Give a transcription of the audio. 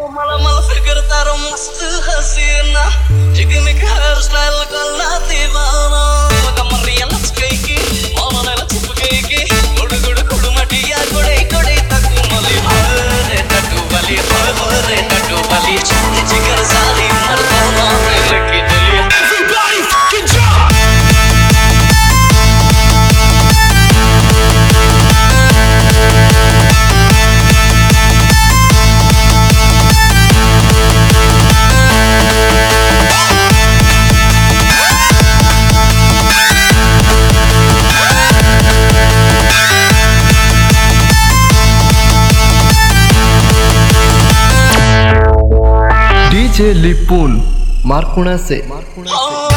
मला मला फिकर तारो मस्त हसीना चिकन का हेयर स्टाइल करना दीवाना कमर ये लच गई की मामा ने लच गई की गुड़ गुड़ गुड़ मटिया गुड़े गुड़े तक मली भरे टटू वाली जिगर साली मर्दाना लगी दिलिया everybody fucking jump DJ Lipun Markunase